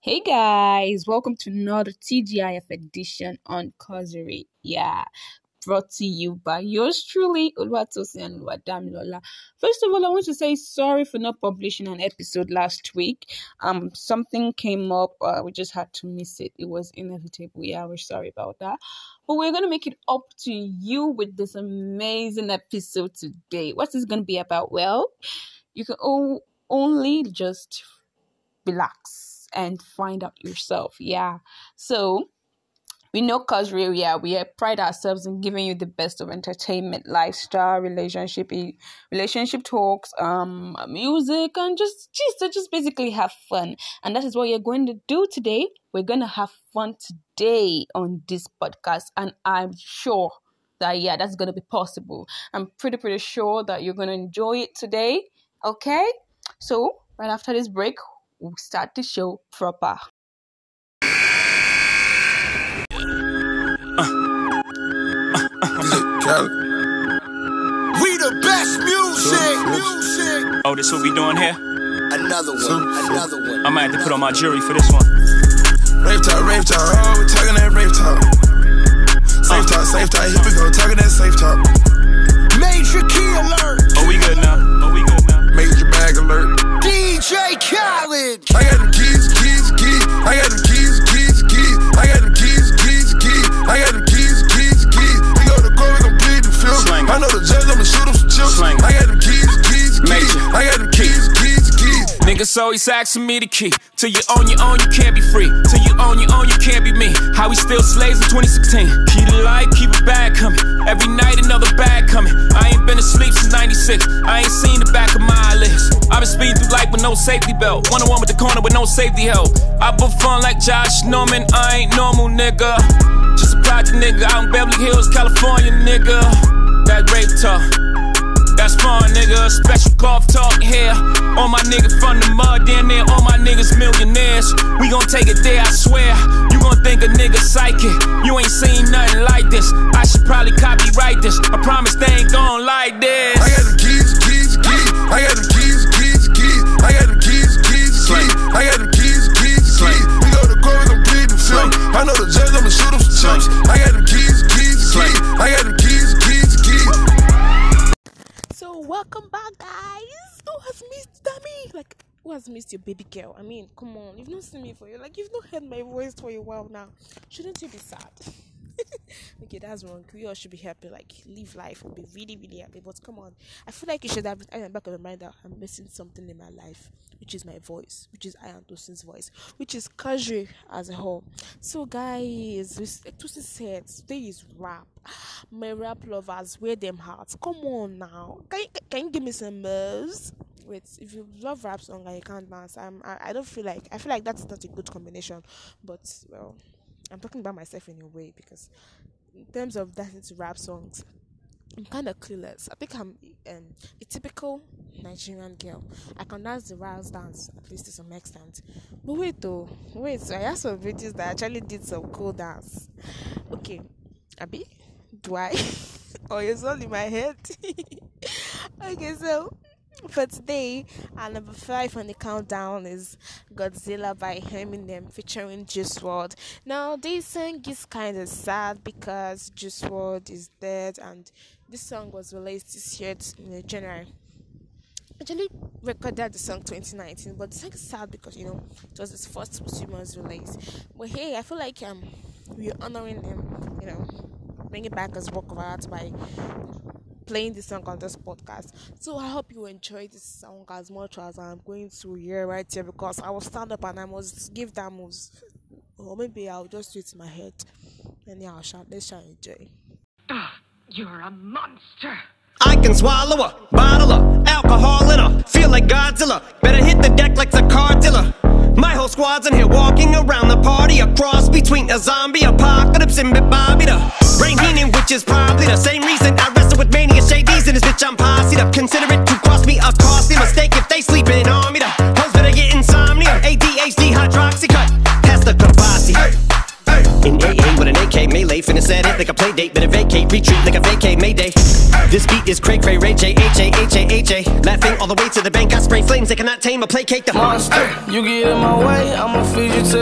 Hey guys, welcome to another TGIF edition on Causery. Brought to you by yours truly, Oluwatosin and Oluwadamilola. First of all, I want to say sorry for not publishing an episode last week. Something came up, we just had to miss it. It was inevitable. We're sorry about that. But we're going to make it up to you with this amazing episode today. What is it going to be about? Well, you can only just relax and find out yourself. So we know Causery, we pride ourselves in giving you the best of entertainment, lifestyle, relationship talks, music, and just basically have fun. And that is what you're going to do today. We're going to have fun today on this podcast, and I'm sure that that's going to be possible. I'm pretty sure that you're going to enjoy it today. Okay, so right after this break, we'll start the show proper. We the best music. Oh, this what we doing here? Another one. I might have to put on my jury for this one. Rave talk, oh, we talking that rave talk. Safe talk, here we go, talking that safe talk. Major key alert. Oh, we good now. Major bag alert. DJ Khaled. I got them keys. I got them keys. I got them keys. I got them keys. We go to court, we gon' plead the fifth. I know the judge, I'ma shoot him some chips. I got them keys. I got them keys. Niggas always asking me the key. Till you own your own, you can't be free. Till you own your own, you can't be me. How we still slaves in 2016. Keep the light, keep a bag coming. Every night another bag coming. I ain't been asleep since 96. I ain't seen the back of my eyelids. I've been speeding through life with no safety belt. 101 with the corner with no safety help. I put fun like Josh Norman. I ain't normal, nigga. Just a project nigga out in Beverly Hills, California, nigga. That rape talk. That's fun, nigga. Special golf talk here. All my niggas from the mud, damn near all my niggas millionaires. We gon' take it there, I swear. You gon' think a nigga psychic. You ain't seen nothing like this. I should probably copyright this. I promise they ain't gon' like this. I got them keys. I got them keys. I got them keys. I got them keys. We go to court, we gon' plead the fifth. I know the judge, I'ma shoot him some chips. I got them keys. I got them keys. So welcome back, guys. Who has missed Dami? Who has missed your baby girl? I mean, come on. You've not seen me for you. You've not heard my voice for a while now. Shouldn't you be sad? Okay, that's wrong. We all should be happy. Live life and be really, really happy. But come on. I feel like you should have in the back of your mind that I'm missing something in my life, which is my voice, which is Tosin's voice, which is Causery as a whole. So, guys, Tosin said today is rap. My rap lovers, wear them hearts. Come on now. Can you give me some moves? Wait, if you love rap song and you can't dance, I feel like that's not a good combination. But well, I'm talking about myself in a way, because in terms of dancing to rap songs, I'm kind of clueless. I think I'm a typical Nigerian girl. I can dance the Rouse dance, at least to some extent. But wait, so I have some videos that actually did some cool dance. Okay, Abi, do I? Or it's all in my head? Okay, so for today, our number 5 on the countdown is Godzilla by Eminem featuring Juice WRLD. Now, this song is kind of sad because Juice WRLD is dead, and this song was released this year in January. Actually recorded the song 2019, but the song is sad because it was his first posthumous release. But hey, I feel like we're honoring him, bringing back his work of art by playing this song on this podcast. So I hope you enjoy this song as much as I'm going to hear right here, because I will stand up and I must give that moves, or maybe I'll just do it in my head and let's try enjoy. You're a monster. I can swallow a bottle of alcohol in her. Feel like Godzilla. Better hit the deck like the car dealer. My whole squad's in here walking around the party. A cross between a zombie apocalypse and Bobby the Brain Heenan, which is probably the same reason I wrestle with mania shadies in this bitch. I'm posse up. Consider it to cost me a costly mistake if they sleeping on me. The hoes better get insomnia. ADHD hydroxy cut. Pass the Kabasi. In AA with an AK melee, finna set it like a play date. Better vacate, retreat like a vacay Mayday. This beat is cray cray, Ray J, H-A. Laughing all the way to the bank, I spray flames, they cannot tame or placate the monster. You get in my way, I'ma feed you to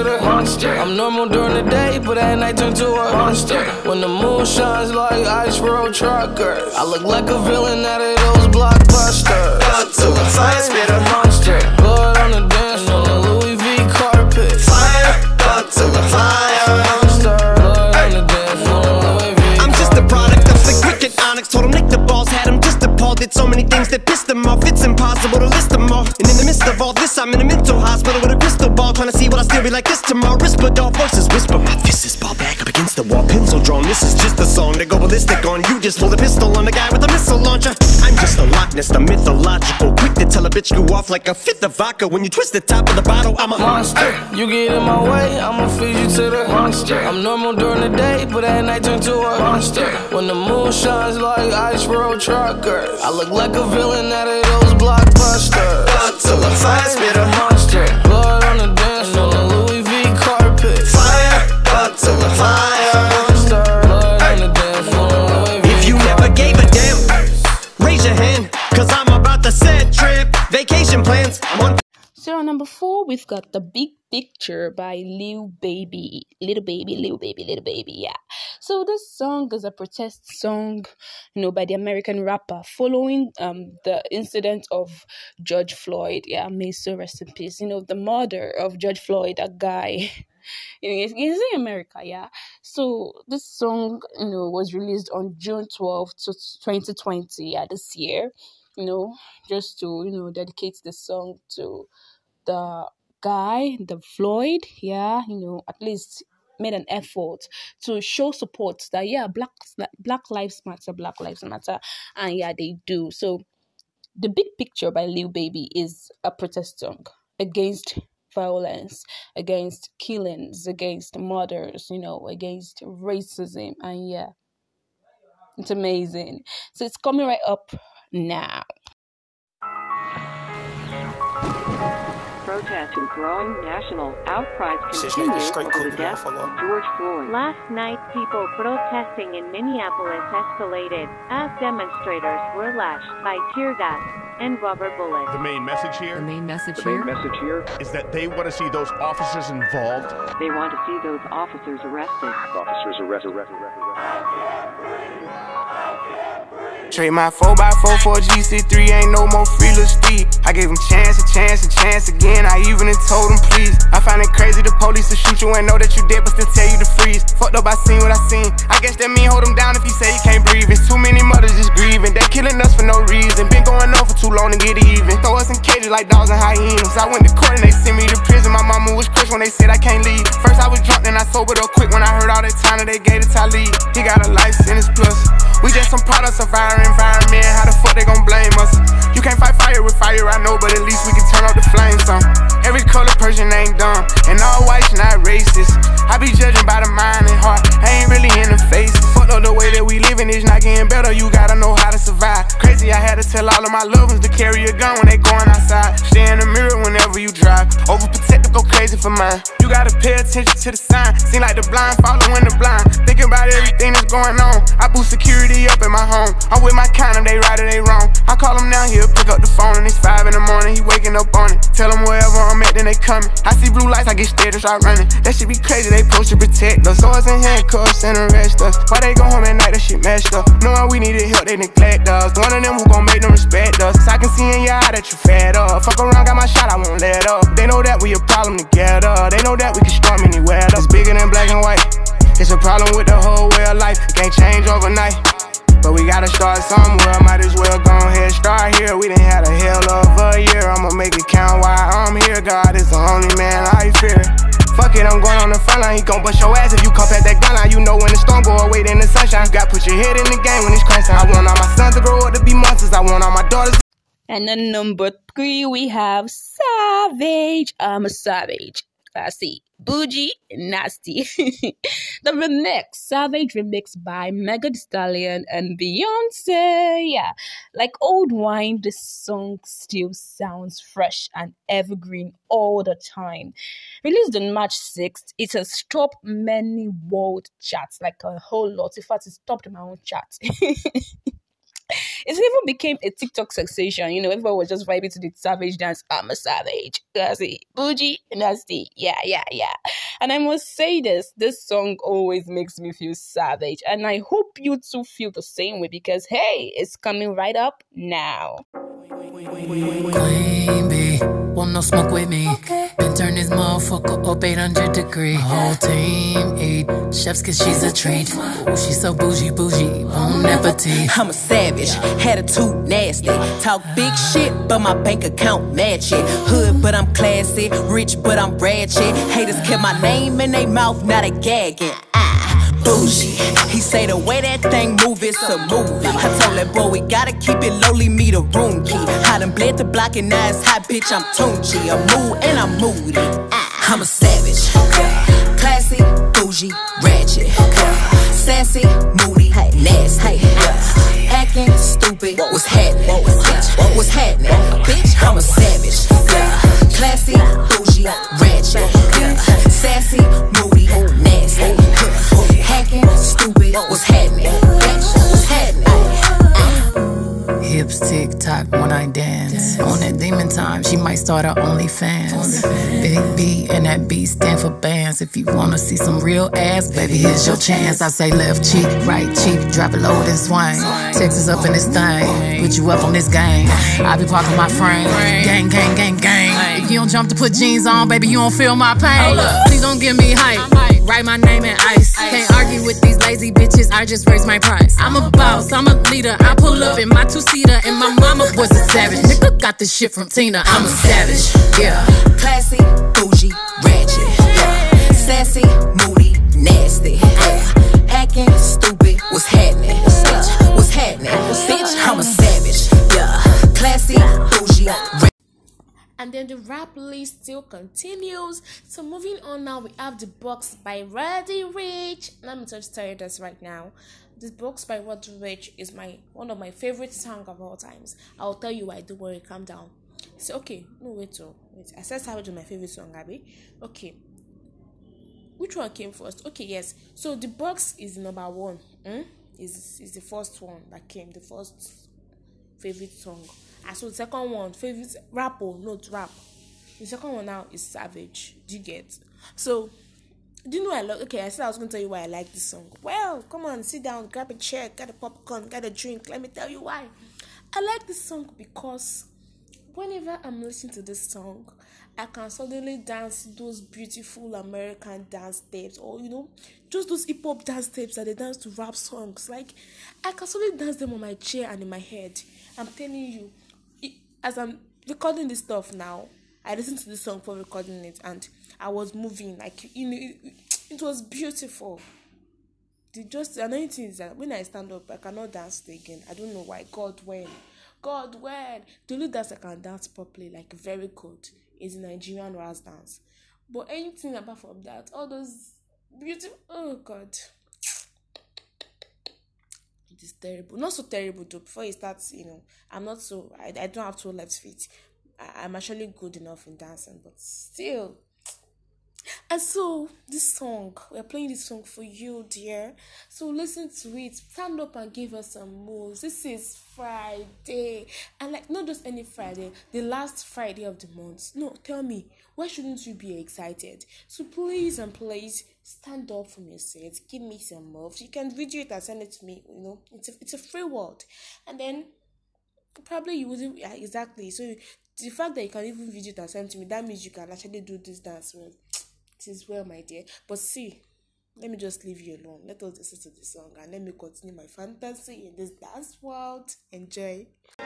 but at night turn to a monster. When the moon shines like ice road truckers, I look like a villain out of those blockbusters. Thug to the fire, spit a monster. Blood on the dance floor, Louis V carpet. fire. Thug to the fire. Monster. Blood on the dance floor, Louis V. I'm just a product of the cricket onyx. Told him lick the balls, had him just appalled. Did so many things that pissed him off. It's impossible to list them all. And in the midst of all this, I'm in a mental hospital with a crystal ball, trying to see what I still be like this tomorrow. Rispadol voices whisper, my fist is ball back up against the wall, pencil drawn. This is just a song to go ballistic on. You just pull the pistol on the guy with a missile launcher. I'm just a Loch Ness, the mythological, quick to tell a bitch you off like a fifth of vodka. When you twist the top of the bottle, I'm a monster. You get in my way, I'ma feed you to the monster. I'm normal during the day, but at night turn to a monster. When the moon shines like ice road truckers, I look like a villain out of those blockbusters. Thug to the fire, spit a monster. Blood on the dance floor, Louis V carpet. fire. Thug to the fire. Monster. Blood on the dance floor, Louis V If you never gave a damn, raise your hand, cause I'm about to set trip. Vacation plans, I'm on. So on number 4, we've got The Big Picture by Lil Baby. Little Baby, yeah. So this song is a protest song, by the American rapper following the incident of George Floyd. Yeah, may so rest in peace. The murder of George Floyd, that guy. He's in America, yeah. So this song, was released on June 12th, 2020, yeah, this year. Just to, dedicate the song to the guy, the Floyd, yeah, at least made an effort to show support that, yeah, Black Lives Matter, and yeah, they do. So The Big Picture by Lil Baby is a protest song against violence, against killings, against murders, against racism, and yeah, it's amazing. So it's coming right up now. Protest and growing national outcries continue over the death of George Floyd. Last night, people protesting in Minneapolis escalated as demonstrators were lashed by tear gas and rubber bullets. The main message here is that they want to see those officers involved. They want to see those officers arrested. Trade my 4x4 for a GC3, ain't no more free little speed. I gave him chance again, I even told him please. I find it crazy the police to shoot you and know that you dead but still tell you to freeze. Fucked up, I seen what I seen. I guess that mean hold him down if he say he can't breathe. It's too many mothers just grieving, they killing us for no reason. Been going on for too long to get even. Throw us in cages like dogs and hyenas. I went to court and they sent me to prison. My mama was crushed when they said I can't leave. First I was drunk, then I sobered up quick when I heard all that time that they gave to Talib. He got a life sentence plus. We just some products of our environment. How the fuck they gon' blame us? You can't fight fire with fire, I know, but at least we can turn up the flames some. Every color person ain't dumb, and all whites not racist. I be judging by the mind and heart, I ain't really in the face. Fucked up the way that we living is not getting better, you gotta know how to survive. Crazy, I had to tell all of my loved ones to carry a gun when they going outside. Stay in the mirror whenever you drive, overprotective, go crazy for mine. You gotta pay attention to the sign, seem like the blind following the blind. Thinking about everything that's going on, I boost security up in my home. I'm with my kind of, they right or they wrong. I call him now, he'll pick up the phone and it's 5 in the morning, he waking up on it. Tell him wherever I'm at, then they coming. I see blue lights, I get scared and start running. That shit be crazy, they supposed to protect us. Swords and handcuffs and arrest us. Why they go home at night, that shit messed up. Knowing we needed help, they neglect us. One of them who gon' make them respect us. I can see in your eye that you fed up. Fuck around, got my shot, I won't let up. They know that we a problem together. They know that we can storm anywhere. It's bigger than black and white. It's a problem with the whole way of life. It can't change overnight, but we gotta start somewhere. Might as well go ahead, start here. We done had a hell of a year. I'ma make it count while I'm here. God is the only man I fear. Fuck it, I'm going on the front line. He gon' bust your ass if you come past that gun line. You know when the storm go away, then the sunshine. You gotta put your head in the game when it's crunch time. I want all my sons to grow up to be monsters. I want all my daughters. And then number 3, we have Savage. I'm a Savage. I see. Bougie, Nasty. The remix, Savage remix by Megan Thee Stallion and Beyonce. Yeah, like old wine, this song still sounds fresh and evergreen all the time. Released on March 6th, it has topped many world charts, like a whole lot. In fact, it's topped my own chart. It even became a TikTok sensation. Everyone was just vibing to the Savage dance. I'm a Savage. Nasty. Bougie, Nasty. Yeah. And I must say this song always makes me feel savage. And I hope you too feel the same way because, hey, it's coming right up now. Queen bee, want no smoke with me. Okay. Been turn this motherfucker up 800 degrees. My whole team eat chefs cause she's a treat. Ooh, she's so bougie, bon appetit. I'm a savage, attitude nasty. Talk big shit, but my bank account match it. Hood, but I'm classy. Rich, but I'm ratchet. Haters kept my name in their mouth, now they gagging. Bougie. He say the way that thing move, it's a movie. I told that boy we gotta keep it lowly, me the room key. I done bled the block and now it's hot, bitch, I'm Tunchi. I'm mood and I'm moody. I'm a savage. Classy, bougie, ratchet. Sassy, moody, nasty. Acting stupid, what's happening? What's happening? Bitch, I'm a savage. Classy, bougie, ratchet. Sassy, moody, nasty. Hacking, stupid, what's happening? Bitch, what's happening? Hips tick-tock when I dance. On that demon time, she might start her OnlyFans. Big B and that B stand for bands. If you wanna see some real ass, baby, here's your chance. I say left cheek, right cheek, drop it low and swing. Texas up in this thing, put you up on this game. I be parking my frame, gang, gang, gang, gang. If you don't jump to put jeans on, baby, you don't feel my pain. Please don't give me hype, write my name in ice. Can't argue with these lazy bitches, I just raise my price. I'm a boss, I'm a leader, I pull up in my two-seater, and my mama was a savage. Nigga got this shit from Tina, I'm a savage, yeah. Classy, bougie, ratchet, yeah. Sassy, moody, nasty, yeah. Acting stupid, what's happening? Bitch, what's happening? Bitch, I'm a savage, yeah. Classy, bougie, ratchet. And then the rap list still continues. So moving on now, we have The Box by Roddy Ricch. Let me just tell you this right now. The Box by Roddy Ricch is one of my favorite songs of all times. I'll tell you why, don't worry, calm down. So okay, no wait. I said Savage is my favorite song, Abby. Okay. Which one came first? Okay, yes. So The Box is number one. Is the first one that came, the first favorite song. And so the second one, favorite rap or not rap. The second one now is Savage. Do you get? So, do you know I love? Okay, I said I was going to tell you why I like this song. Well, come on, sit down, grab a chair, get a popcorn, get a drink. Let me tell you why. I like this song because whenever I'm listening to this song, I can suddenly dance those beautiful American dance steps, or just those hip hop dance steps that they dance to rap songs. Like, I can suddenly dance them on my chair and in my head. I'm telling you. As I'm recording this stuff now, I listened to this song before recording it, and I was moving, like, it was beautiful. Another thing is that when I stand up, I cannot dance again. I don't know why. God, when? The only dance I can dance properly, like very good, is Nigerian Ras dance. But anything apart from that, all those beautiful, oh God. It is terrible. Not so terrible though. Before it starts, I'm not so, I don't have 2 left feet. I'm actually good enough in dancing, but still. And so, this song, we're playing this song for you, dear. So listen to it. Stand up and give us some moves. This is Friday. And like, not just any Friday, the last Friday of the month. No, tell me, why shouldn't you be excited? So please and please, stand up from your seat. Give me some moves. You can video it and send it to me. It's a free world. And then, probably you wouldn't, exactly. So the fact that you can even video it and send it to me, that means you can actually do this dance well. It is well, my dear. But see, let me just leave you alone. Let us listen to the song and let me continue my fantasy in this dance world. Enjoy.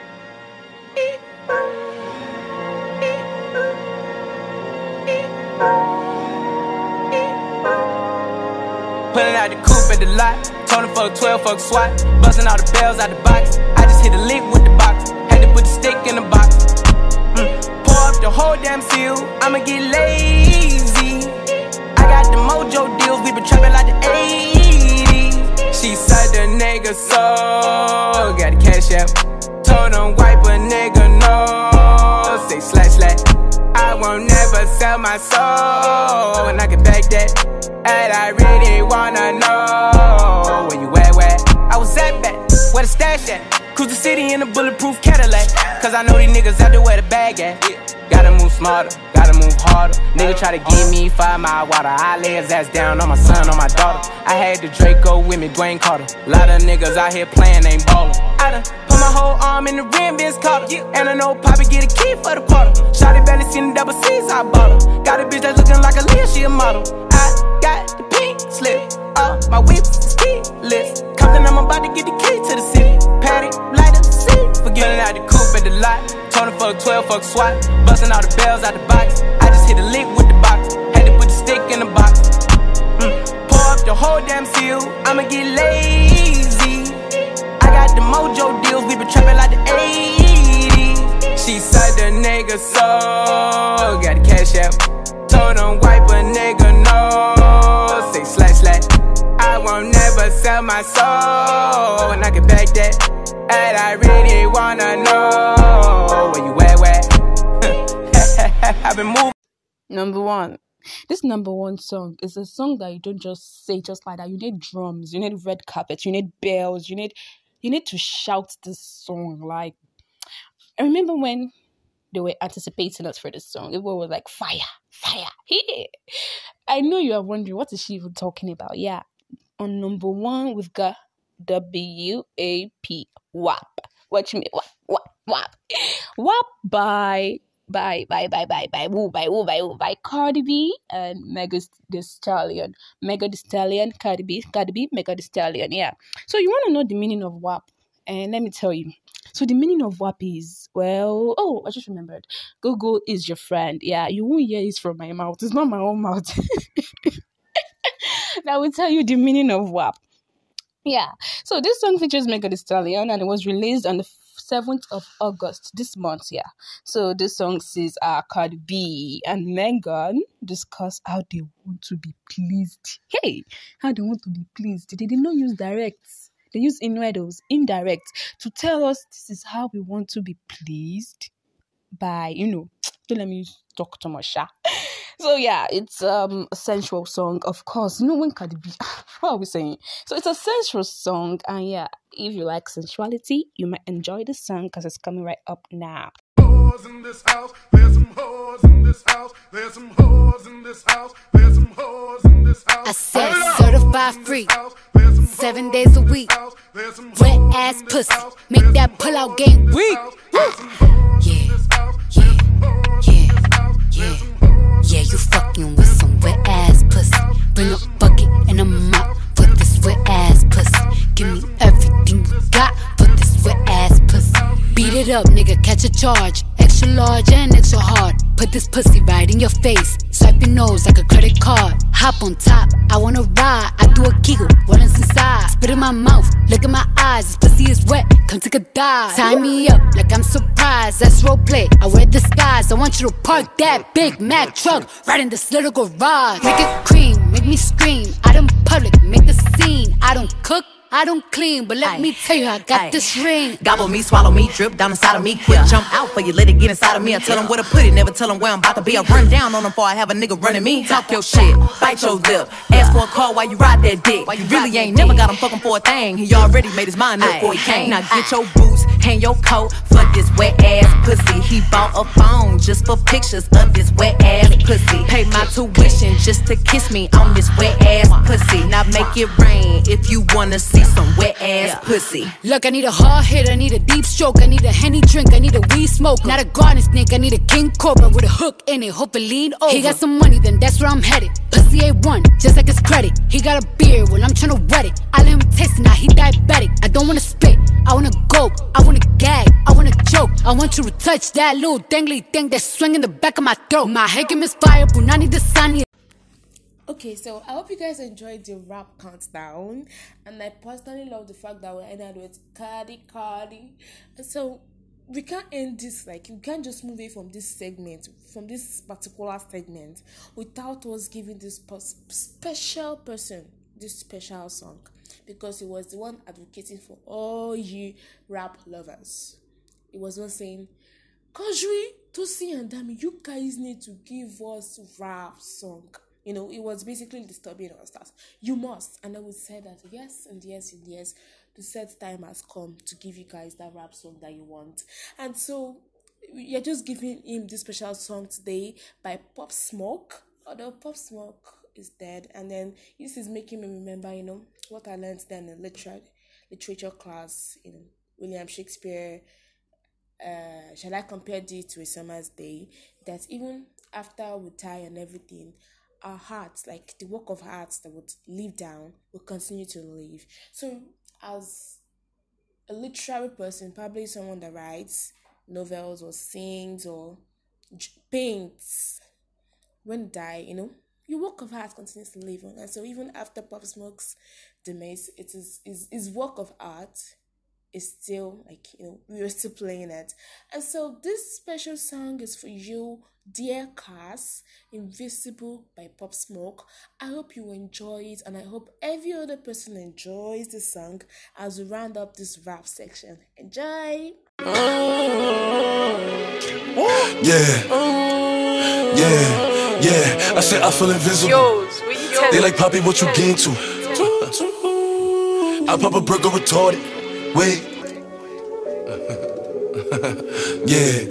Pulling out the coupe at the lot. Told him fuck 12, fuck SWAT. Busting all the bells out the box. I just hit a lick with the box. Had to put the stick in the box. Pour up the whole damn seal. I'ma get lazy. I got the mojo deals. We been trapping like the 80s. She said the nigga so got the cash out. Told him wipe a nigga no. Say slash. I won't never sell my soul. And I can back that. And I really wanna know where you at, where? I was at back, where the stash at? Cruise the city in a bulletproof Cadillac. Cause I know these niggas out there where the bag at. Gotta move smarter, gotta move harder. Nigga try to give me 5 mile water. I lay his ass down on my son, on my daughter. I had the Draco with me, Dwayne Carter. Lot of niggas out here playing, ain't ballin'. I done put my whole arm in the rim, Vince Carter. And I know Poppy get a key for the Porter. Shawty barely seen the double C's, I bought her. Got a bitch that's looking like a Leah, she a model. I got the pink slip, my whip is keyless. Compton, I'm about to get the key to the city. Patty, light up the city. Forgetting out the coupe at the lot. Tony fuck 12, fuck SWAT. Busting all the bells out the box. I just hit a lick with the box. Had to put the stick in the box. Pour up the whole damn seal. I'ma get lazy. I got the mojo deals. We been trapping like the 80s. She said the nigga so. Got the cash out. Told him wipe a nigga no. Say slash slash. I won't never sell my soul. And I can back that. And I really wanna know where you at, where? I've been moving. Number 1. This number 1 song is a song that you don't just say just like that. You need drums, you need red carpet, you need bells, you need to shout this song. Like, I remember when they were anticipating us for this song. It was like fire, fire. Yeah. I know you are wondering, what is she even talking about? Yeah. On number 1, we've got WAP. WAP. What you mean? WAP. WAP. WAP by Cardi B and Megan Thee Stallion. Megan Thee Stallion, Cardi B, Megan Thee Stallion. Yeah. So you want to know the meaning of WAP? And let me tell you. So the meaning of WAP is, well, I just remembered. Google is your friend. Yeah, you won't hear it from my mouth. It's not my own mouth. That will tell you the meaning of WAP. Yeah. So this song features Megan Thee Stallion and it was released on the 7th of August this month. Yeah. So this song says Cardi B and Megan discuss how they want to be pleased. Hey, how they want to be pleased. They did not use directs. They use innuendos, indirect, to tell us this is how we want to be pleased by, don't let me talk too much. So yeah, it's a sensual song, of course. When Cardi B, what are we saying? So it's a sensual song, and yeah, if you like sensuality, you might enjoy the song because it's coming right up now. In this house, there's some whores in this house, there's some whores in this house, there's some whores in this house. I said certified freak, 7 days a week, wet ass pussy, make that pull out game weak. Yeah, you fucking with some wet ass pussy. Bring a bucket and a mop for this wet ass pussy. Give me everything you got for this wet ass pussy. Beat it up, nigga, catch a charge. Extra large and extra hard. Put this pussy right in your face. Swipe your nose like a credit card. Hop on top, I wanna ride. I do a giggle, what is inside? Spit in my mouth, look in my eyes. This pussy is wet, come take a dive. Tie me up like I'm surprised, that's roleplay. I wear disguise, I want you to park that Big Mac truck right in this little garage. Make it cream, make me scream. Out in public, make the scene. I don't cook, I don't clean, but let me tell you, I got this ring. Gobble me, swallow me, drip down inside of me. Quick jump out for you, let it get inside of me. I tell them where to put it, never tell them where I'm about to be. I run down on them before I have a nigga running me. Talk your shit, bite your lip. Ask for a call while you ride that dick. You really ain't never got him fucking for a thing. He already made his mind up before he came. Now get your boots, hang your coat for this wet ass pussy. He bought a phone just for pictures of this wet ass pussy. Pay my tuition just to kiss me on this wet ass pussy. Now make it rain if you wanna see some wet ass pussy. Look, I need a hard hit, I need a deep stroke, I need a Henny drink, I need a weed smoke. Not a garden snake, I need a king cobra with a hook in it, hope it lean over. He got some money, then that's where I'm headed. Pussy A1, just like his credit. He got a beard, well I'm tryna wet it. I let him taste it, now he diabetic. I don't wanna spit, I wanna gulp, I wanna gag, I wanna choke. I want you to touch that little dangly thing that's swinging the back of my throat. My head can misfire, Punani the sunny. Okay, so I hope you guys enjoyed the rap countdown, and I personally love the fact that we ended with Cardi. So we can't end this, like, we can't just move away from this segment, from this particular segment, without us giving this special person this special song, because he was the one advocating for all you rap lovers. He was one saying, Kojri, Tosi and Dami, you guys need to give us rap song. It was basically disturbing our stars. You must. And I would say that yes, and yes, and yes. the set time has come to give you guys that rap song that you want. And so you're just giving him this special song today by Pop Smoke. Although Pop Smoke is dead, and then this is making me remember, what I learned then in literature class, William Shakespeare. Shall I compare thee to a summer's day? That even after we die and everything, our hearts, like the work of hearts that would live down, will continue to live. So as a literary person, probably someone that writes novels or sings or paints, when die, your work of art continues to live on. And so even after Pop Smoke's demise, it is his work of art is still, we're still playing it. And so this special song is for you, dear Cass, Invisible by Pop Smoke. I hope you enjoy it, and I hope every other person enjoys the song as we round up this rap section. Enjoy! Yeah, I said I feel invisible. They like, Poppy, what you gain to? I pop a burger retarded. Wait. Yeah.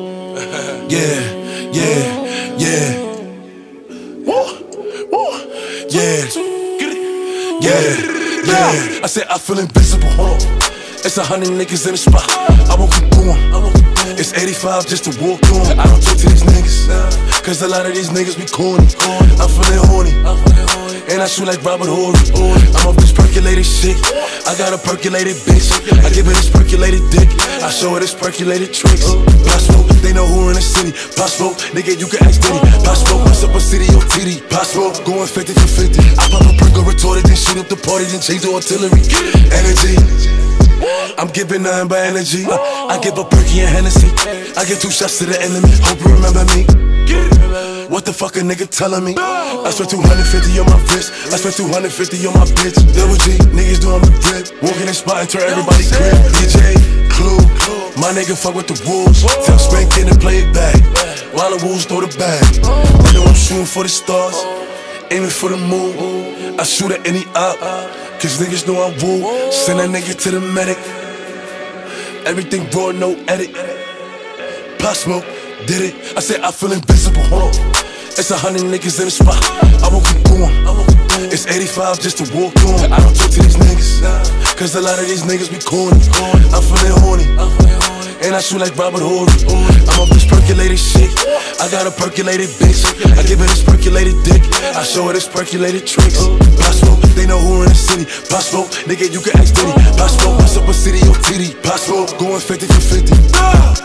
I said I feel invisible. It's 100 niggas in the spot. I won't keep going. It's 85 just to walk on. I don't talk to these niggas, cause a lot of these niggas be corny. I'm feeling horny, and I shoot like Robert Horry. I'm off this percolated shit. I got a percolated bitch. I give her this percolated dick. I show her this percolated tricks. Possible, they know who in the city. Possible, nigga, you can ask Diddy. Possible, what's up a city or TD? Possible, going 50 for 50. I pop a perk or retorted, then shoot up the party, then change the artillery. Energy, I'm giving nothing but energy. I give a perky and Hennessy. I give 2 shots to the enemy. Hope you remember me. What the fuck a nigga telling me? I spent 250 on my wrist. I spent 250 on my bitch. Double G, niggas doing my drip. Walking in spot and turn everybody crib. DJ, Clue, my nigga fuck with the wolves. Tell Spank in and play it back, while the wolves throw the bag. I know I'm shooting for the stars, aiming for the moon. I shoot at any op, cause niggas know I'm woo. Send that nigga to the medic. Everything raw, no edit. Pop Smoke did it. I said I feel invisible. It's 100 niggas in the spot. I won't keep going. It's 85 just to walk on. I don't talk to these niggas, cause a lot of these niggas be corny. I'm feeling horny, and I shoot like Robert Horry. I'm off this percolated shit. I got a percolated bitch. I give her this percolated dick. I show her this percolated tricks. Possible, they know who in the city. Possible, nigga, you can ask Diddy. Possible, what's up a city or TD? Possible, going 50 for 50.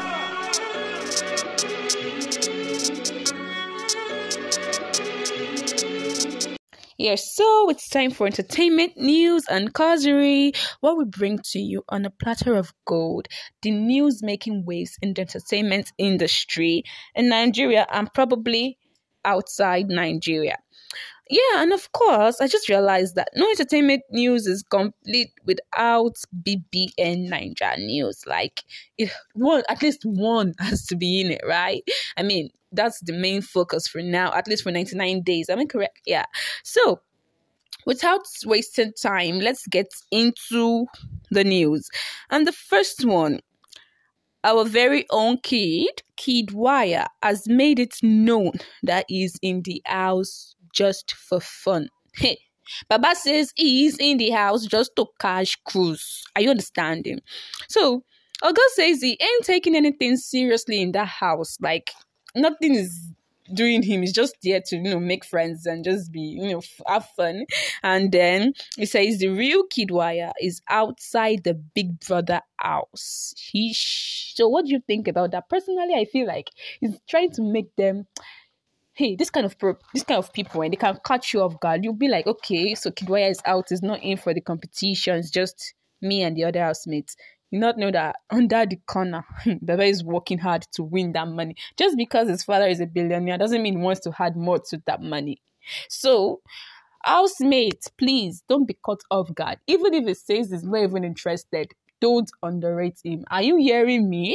Yes, so it's time for entertainment, news, and causery. What we bring to you on a platter of gold, the news making waves in the entertainment industry in Nigeria and probably outside Nigeria. Yeah, and of course, I just realized that no entertainment news is complete without BBN Nigeria news. Like, at least one has to be in it, right? I mean, that's the main focus for now, at least for 99 days. Am I correct? Yeah. So, without wasting time, let's get into the news. And the first one, our very own Kid Wire, has made it known that he's in the house just for fun. Hey, Baba says he's in the house just to cash cruise. Are you understanding? So, Oga says he ain't taking anything seriously in that house. Like, nothing is doing him. He's just there to, make friends and just be, have fun. And then he says the real Kid Wire is outside the Big Brother house. So what do you think about that? Personally, I feel like he's trying to make them, hey, this kind of people, when they can catch you off guard, you'll be like, okay, so Kid Wire is out, is not in for the competition, it's just me and the other housemates. You not know that under the corner, Baba is working hard to win that money. Just because his father is a billionaire doesn't mean he wants to add more to that money. So, housemates, please don't be caught off guard. Even if it says he's not even interested, don't underrate him. Are you hearing me?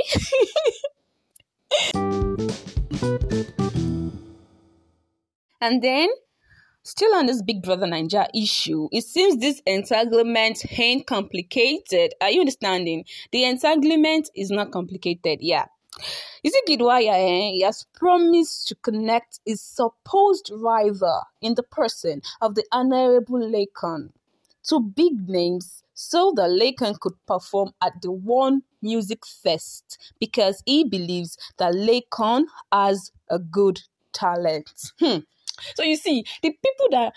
And then, Still on this Big Brother Naija issue, it seems this entanglement ain't complicated. Are you understanding? The entanglement is not complicated, yeah. You see, Kidwaya, he has promised to connect his supposed rival in the person of the Honorable Lakon to big names so that Lakon could perform at the One Music Fest because he believes that Lakon has a good talent. So you see, the people that,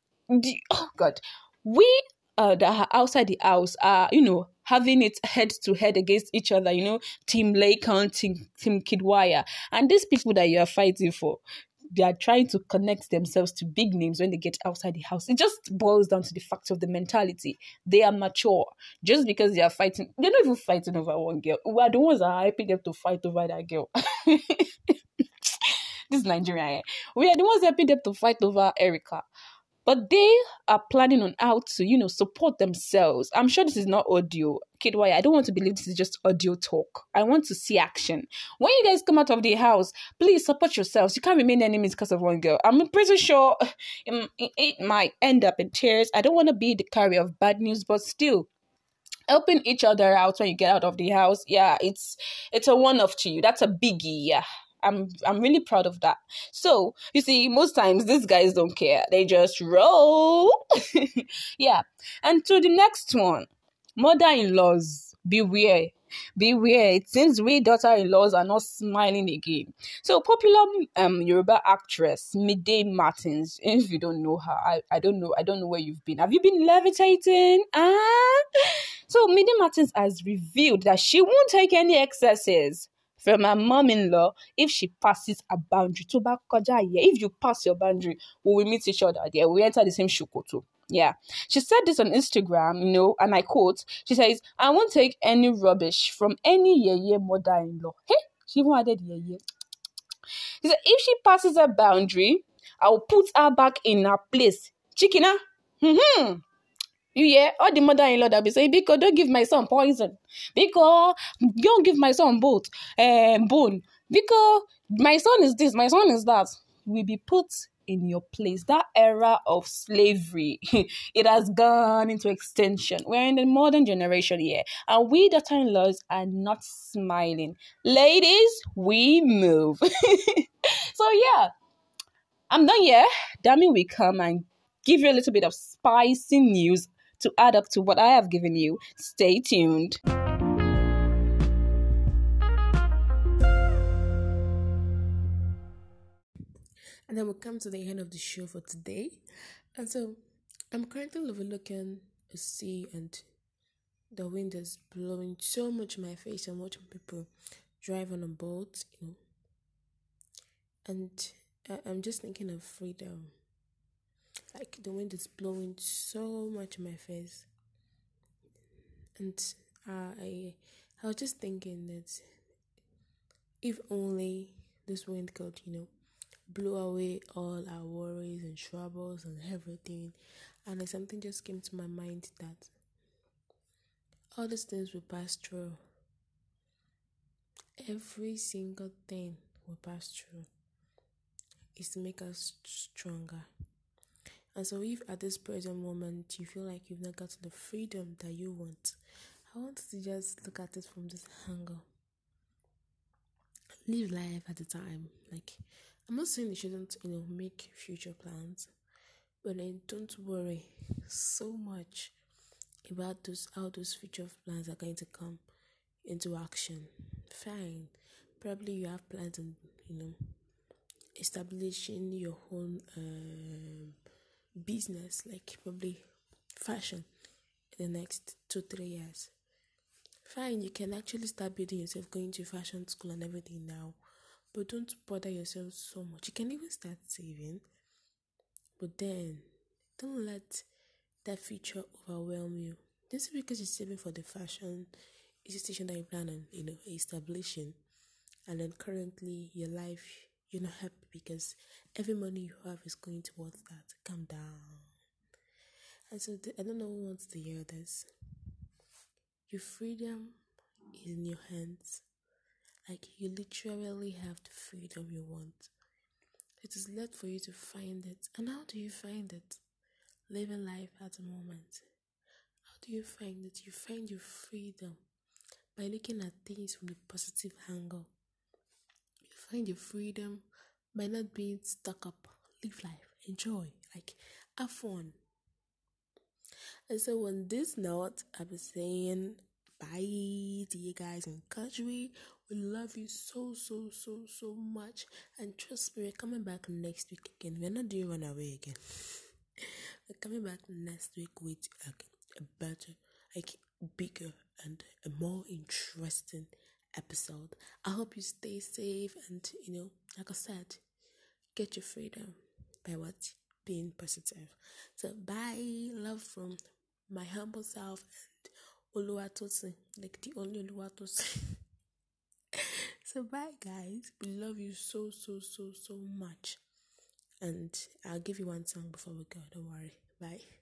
we that are outside the house are, having it head to head against each other, Team Lakon, Team Kidwaya. And these people that you are fighting for, they are trying to connect themselves to big names when they get outside the house. It just boils down to the fact of the mentality. They are mature. Just because they are fighting, they're not even fighting over one girl. We are the ones that are helping them to fight over that girl. This is Nigeria. We are the ones helping them to fight over Erica. But they are planning on how to, support themselves. I'm sure this is not audio. Kidwaya, I don't want to believe this is just audio talk. I want to see action. When you guys come out of the house, please support yourselves. You can't remain enemies because of one girl. I'm pretty sure it might end up in tears. I don't want to be the carrier of bad news, but still, helping each other out when you get out of the house, yeah, it's a one-off to you. That's a biggie, yeah. I'm really proud of that. So, you see, most times these guys don't care. They just roll. Yeah. And to the next one, mother-in-laws, beware. Beware. It seems we daughter-in-laws are not smiling again. So, popular Yoruba actress Mide Martins, if you don't know her, I don't know where you've been. Have you been levitating? So, Mide Martins has revealed that she won't take any excesses from her mom-in-law if she passes a boundary. If you pass your boundary, we will meet each other there. We enter the same shukoto. Yeah. She said this on Instagram, and I quote, she says, I won't take any rubbish from any yeye mother-in-law. Hey, she even added yeye. She said, if she passes a boundary, I will put her back in her place. Chikina. You hear all the mother-in-law that be saying, because don't give my son poison, because don't give my son bone, because my son is this, my son is that. Will be put in your place. That era of slavery, it has gone into extension. We're in the modern generation here, and we daughter-in-laws are not smiling. Ladies, we move. So yeah, I'm done here. Dami will come and give you a little bit of spicy news to add up to what I have given you. Stay tuned. And then we'll come to the end of the show for today. And so I'm currently overlooking a sea, and the wind is blowing so much in my face. I'm watching people drive on a boat, and I'm just thinking of freedom. Like, the wind is blowing so much in my face. And I was just thinking that if only this wind could, blow away all our worries and troubles and everything. And then something just came to my mind that all these things we pass through. Every single thing we pass through is to make us stronger. And so if at this present moment you feel like you've not gotten the freedom that you want, I want to just look at it from this angle. Live life at a time. Like, I'm not saying you shouldn't, make future plans, but then don't worry so much about how those future plans are going to come into action. Fine. Probably you have plans on, establishing your own business, like probably fashion, in the next 2-3 years. Fine, you can actually start building yourself, going to fashion school and everything now, but don't bother yourself so much. You can even start saving, but then don't let that future overwhelm you. Just because you're saving for the fashion institution that you plan on, establishing, and then currently your life, you're not happy because every money you have is going towards that. Calm down. And so I don't know who wants to hear this. Your freedom is in your hands. Like, you literally have the freedom you want. It is left for you to find it. And how do you find it? Living life at the moment. How do you find it? You find your freedom by looking at things from the positive angle. You find your freedom by not being stuck up. Live life. Enjoy. Like, have fun. And so on this note, I'll be saying bye to you guys in country. We love you so much. And trust me, we're coming back next week again. We're not doing run away again. We're coming back next week with a better, bigger and a more interesting episode. I hope you stay safe and, like I said, get your freedom by what? Being positive. So bye, love from my humble self and Oluwatosin, like the only Oluwatosin. So bye guys, we love you so much. And I'll give you one song before we go, don't worry. Bye.